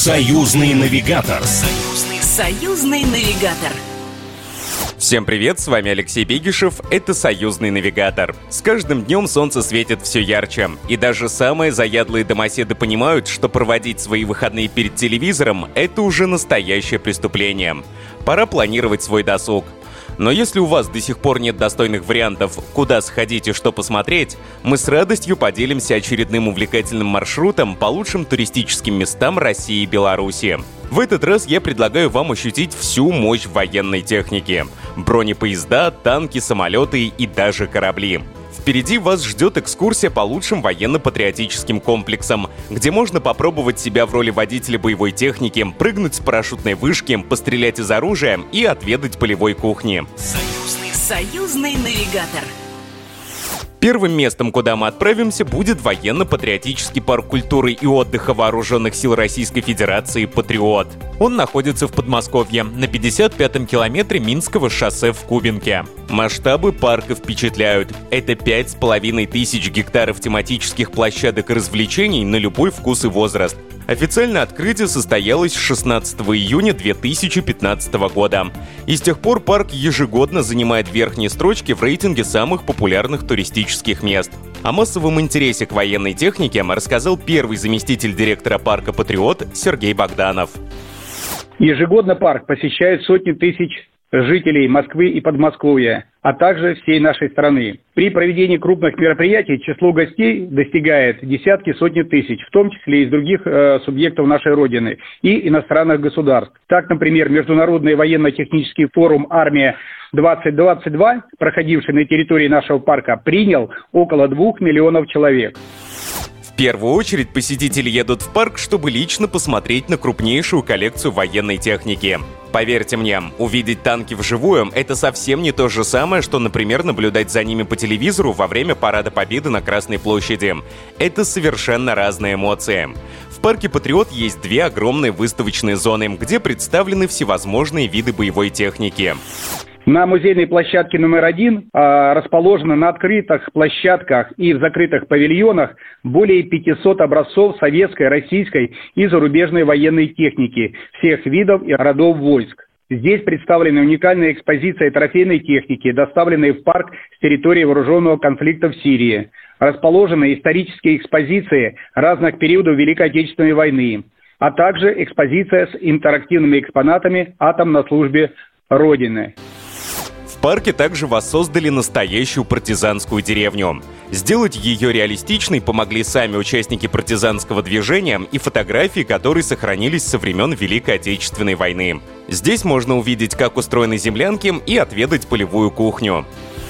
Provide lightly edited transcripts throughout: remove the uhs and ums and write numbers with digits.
Союзный навигатор. Союзный навигатор. Всем привет, с вами Алексей Бегишев, это «Союзный навигатор». С каждым днем солнце светит все ярче, и даже самые заядлые домоседы понимают, что проводить свои выходные перед телевизором – это уже настоящее преступление. Пора планировать свой досуг. Но если у вас до сих пор нет достойных вариантов, куда сходить и что посмотреть, мы с радостью поделимся очередным увлекательным маршрутом по лучшим туристическим местам России и Беларуси. В этот раз я предлагаю вам ощутить всю мощь военной техники. Бронепоезда, танки, самолеты и даже корабли. Впереди вас ждет экскурсия по лучшим военно-патриотическим комплексам, где можно попробовать себя в роли водителя боевой техники, прыгнуть с парашютной вышки, пострелять из оружия и отведать полевой кухни. Союзный навигатор. Первым местом, куда мы отправимся, будет военно-патриотический парк культуры и отдыха Вооруженных сил Российской Федерации «Патриот». Он находится в Подмосковье, на 55-м километре Минского шоссе в Кубинке. Масштабы парка впечатляют. Это 5500 гектаров тематических площадок и развлечений на любой вкус и возраст. Официально открытие состоялось 16 июня 2015 года. И с тех пор парк ежегодно занимает верхние строчки в рейтинге самых популярных туристических мест. О массовом интересе к военной технике рассказал первый заместитель директора парка «Патриот» Сергей Богданов. Ежегодно парк посещают сотни тысяч жителей Москвы и Подмосковья, а также всей нашей страны. При проведении крупных мероприятий число гостей достигает сотни тысяч, в том числе и из других субъектов нашей Родины и иностранных государств. Так, например, Международный военно-технический форум «Армия-2022», проходивший на территории нашего парка, принял около 2 миллионов человек. В первую очередь посетители едут в парк, чтобы лично посмотреть на крупнейшую коллекцию военной техники. Поверьте мне, увидеть танки вживую – это совсем не то же самое, что, например, наблюдать за ними по телевизору во время Парада Победы на Красной площади. Это совершенно разные эмоции. В парке «Патриот» есть 2 огромные выставочные зоны, где представлены всевозможные виды боевой техники. На музейной площадке номер 1 расположено на открытых площадках и в закрытых павильонах более 500 образцов советской, российской и зарубежной военной техники всех видов и родов войск. Здесь представлены уникальные экспозиции трофейной техники, доставленные в парк с территории вооруженного конфликта в Сирии. Расположены исторические экспозиции разных периодов Великой Отечественной войны, а также экспозиция с интерактивными экспонатами «Атом на службе Родины». В парке также воссоздали настоящую партизанскую деревню. Сделать ее реалистичной помогли сами участники партизанского движения и фотографии, которые сохранились со времен Великой Отечественной войны. Здесь можно увидеть, как устроены землянки, и отведать полевую кухню.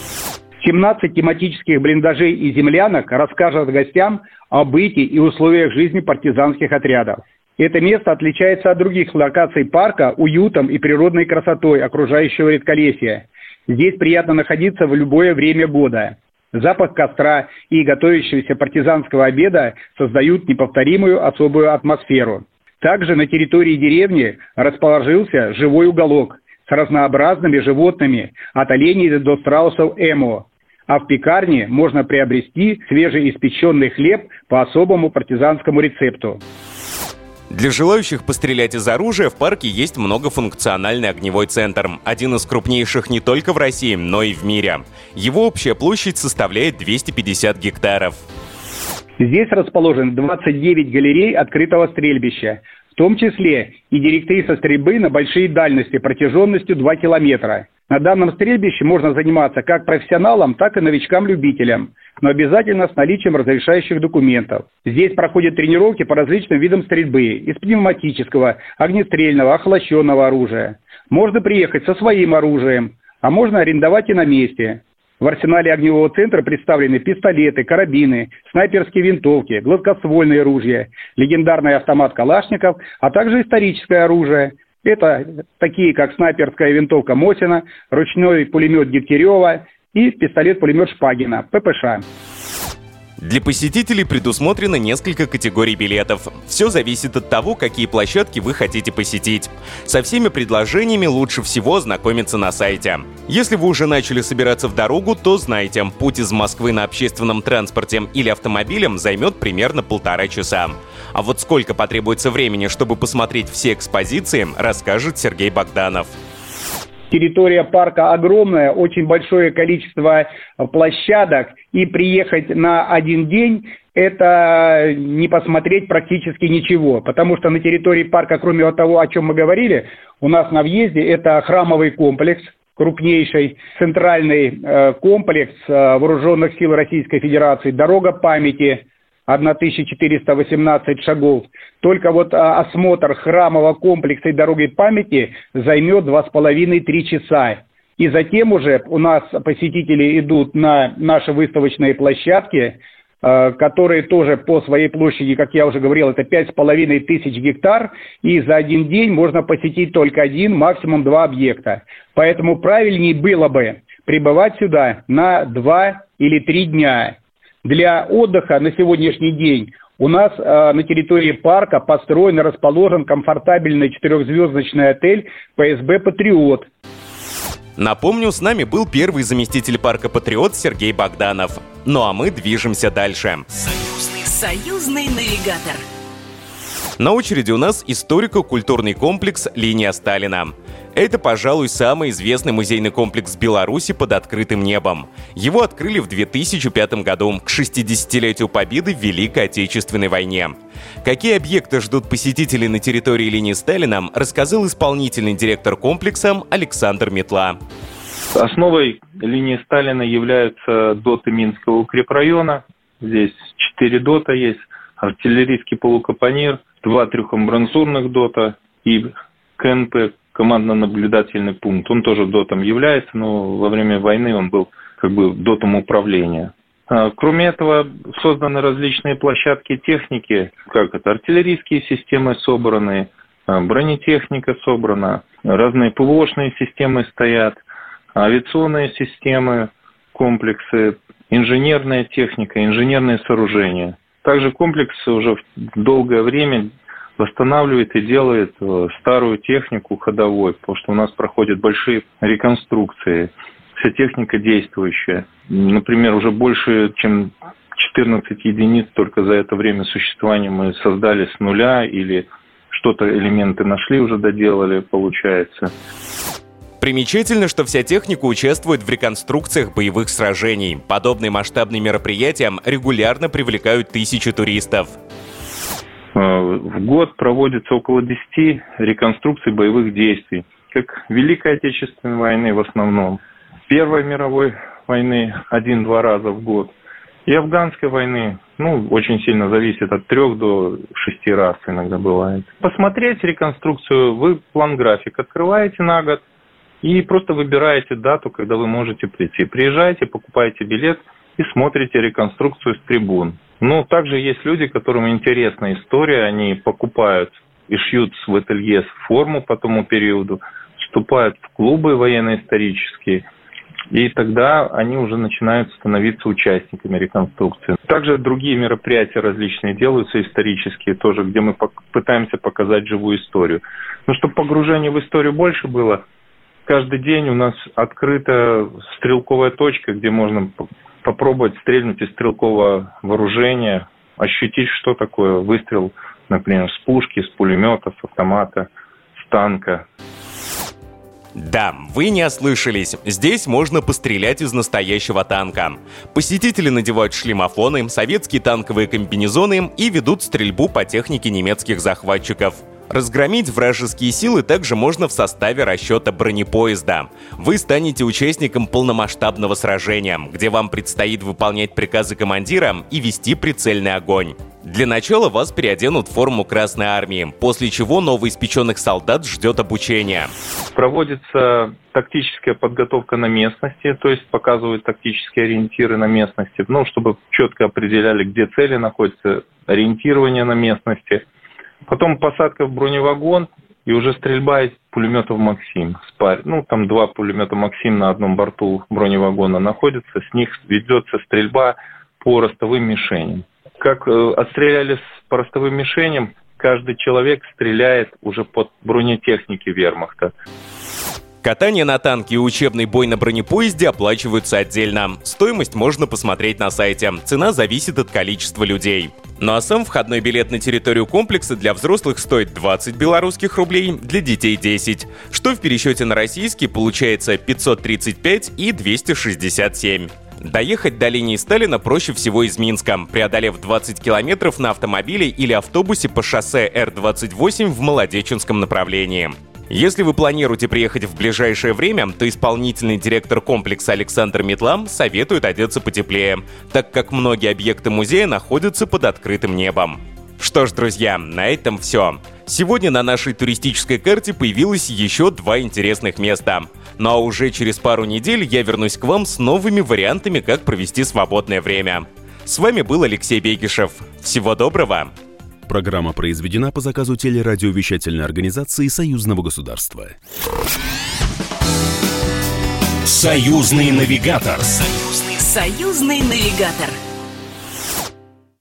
17 тематических блиндажей и землянок расскажут гостям о быте и условиях жизни партизанских отрядов. Это место отличается от других локаций парка уютом и природной красотой окружающего редколесья. Здесь приятно находиться в любое время года. Запах костра и готовящегося партизанского обеда создают неповторимую особую атмосферу. Также на территории деревни расположился живой уголок с разнообразными животными, от оленей до страусов эмо. А в пекарне можно приобрести свежеиспеченный хлеб по особому партизанскому рецепту. Для желающих пострелять из оружия в парке есть многофункциональный огневой центр, один из крупнейших не только в России, но и в мире. Его общая площадь составляет 250 гектаров. Здесь расположено 29 галерей открытого стрельбища, в том числе и директриса стрельбы на большие дальности протяженностью 2 километра. На данном стрельбище можно заниматься как профессионалам, так и новичкам-любителям, но обязательно с наличием разрешающих документов. Здесь проходят тренировки по различным видам стрельбы из пневматического, огнестрельного, охлащенного оружия. Можно приехать со своим оружием, а можно арендовать и на месте. В арсенале огневого центра представлены пистолеты, карабины, снайперские винтовки, гладкоствольные ружья, легендарный автомат Калашников, а также историческое оружие. Это такие, как снайперская винтовка Мосина, ручной пулемет Дегтярева и пистолет-пулемет Шпагина, ППШ. Для посетителей предусмотрено несколько категорий билетов. Все зависит от того, какие площадки вы хотите посетить. Со всеми предложениями лучше всего ознакомиться на сайте. Если вы уже начали собираться в дорогу, то знайте, путь из Москвы на общественном транспорте или автомобилем займет примерно 1,5 часа. А вот сколько потребуется времени, чтобы посмотреть все экспозиции, расскажет Сергей Богданов. Территория парка огромная, очень большое количество площадок, и приехать на один день – это не посмотреть практически ничего, потому что на территории парка, кроме того, о чем мы говорили, у нас на въезде это храмовый комплекс, крупнейший центральный комплекс Вооруженных сил Российской Федерации, дорога памяти, 1418 шагов. Только вот осмотр храмового комплекса и дороги памяти займет 2,5-3 часа. И затем уже у нас посетители идут на наши выставочные площадки, которые тоже по своей площади, как я уже говорил, это 5500 гектар, и за один день можно посетить только один, максимум 2 объекта. Поэтому правильнее было бы прибывать сюда на 2 или 3 дня. Для отдыха на сегодняшний день у нас на территории парка построен и расположен комфортабельный 4-звездочный отель ПСБ «Патриот». Напомню, с нами был первый заместитель парка «Патриот» Сергей Богданов. Ну а мы движемся дальше. Союзный навигатор. На очереди у нас историко-культурный комплекс «Линия Сталина». Это, пожалуй, самый известный музейный комплекс Беларуси под открытым небом. Его открыли в 2005 году, к 60-летию победы в Великой Отечественной войне. Какие объекты ждут посетителей на территории линии Сталина, рассказал исполнительный директор комплекса Александр Метла. Основой линии Сталина являются доты Минского укрепрайона. Здесь 4 дота есть, артиллерийский полукапонир, 2 трехамбразурных дота и КНП, командно-наблюдательный пункт. Он тоже дотом является, но во время войны он был как бы дотом управления. Кроме этого, созданы различные площадки техники, как это артиллерийские системы собраны, бронетехника собрана, разные ПВОшные системы стоят, авиационные системы, комплексы, инженерная техника, инженерные сооружения. Также комплекс уже долгое время восстанавливает и делает старую технику ходовой, потому что у нас проходят большие реконструкции. Вся техника действующая. Например, уже больше, чем 14 единиц только за это время существования мы создали с нуля или что-то элементы нашли, уже доделали, получается. Примечательно, что вся техника участвует в реконструкциях боевых сражений. Подобные масштабные мероприятия регулярно привлекают тысячи туристов. В год проводится около 10 реконструкций боевых действий, как Великой Отечественной войны в основном, Первой мировой войны 1-2 раза в год, и Афганской войны, очень сильно зависит от 3 до 6 раз иногда бывает. Посмотреть реконструкцию, вы план-график открываете на год и просто выбираете дату, когда вы можете прийти. Приезжаете, покупаете билет и смотрите реконструкцию с трибун. Также есть люди, которым интересна история, они покупают и шьют в ателье форму по тому периоду, вступают в клубы военно-исторические, и тогда они уже начинают становиться участниками реконструкции. Также другие мероприятия различные делаются, исторические тоже, где мы пытаемся показать живую историю. Чтобы погружение в историю больше было, каждый день у нас открыта стрелковая точка, где можно попробовать стрельнуть из стрелкового вооружения, ощутить, что такое выстрел, например, с пушки, с пулемета, с автомата, с танка. Да, вы не ослышались. Здесь можно пострелять из настоящего танка. Посетители надевают шлемофоны, советские танковые комбинезоны и ведут стрельбу по технике немецких захватчиков. Разгромить вражеские силы также можно в составе расчета бронепоезда. Вы станете участником полномасштабного сражения, где вам предстоит выполнять приказы командира и вести прицельный огонь. Для начала вас переоденут в форму Красной Армии, после чего новоиспеченных солдат ждет обучение. Проводится тактическая подготовка на местности, то есть показывают тактические ориентиры на местности, чтобы четко определяли, где цели находятся, ориентирование на местности. Потом посадка в броневагон и уже стрельба из пулеметов «Максим». Там 2 пулемета «Максим» на одном борту броневагона находятся, с них ведется стрельба по ростовым мишеням. Как отстрелялись по ростовым мишеням, каждый человек стреляет уже под бронетехники вермахта. Катание на танке и учебный бой на бронепоезде оплачиваются отдельно. Стоимость можно посмотреть на сайте. Цена зависит от количества людей. Ну а сам входной билет на территорию комплекса для взрослых стоит 20 белорусских рублей, для детей 10, что в пересчете на российский получается 535 и 267. Доехать до линии Сталина проще всего из Минска, преодолев 20 километров на автомобиле или автобусе по шоссе Р-28 в Молодеченском направлении. Если вы планируете приехать в ближайшее время, то исполнительный директор комплекса Александр Метлам советует одеться потеплее, так как многие объекты музея находятся под открытым небом. Что ж, друзья, на этом все. Сегодня на нашей туристической карте появилось еще 2 интересных места. Ну а уже через пару недель я вернусь к вам с новыми вариантами, как провести свободное время. С вами был Алексей Бегишев. Всего доброго! Программа произведена по заказу телерадиовещательной организации Союзного государства. Союзный навигатор. Союзный навигатор.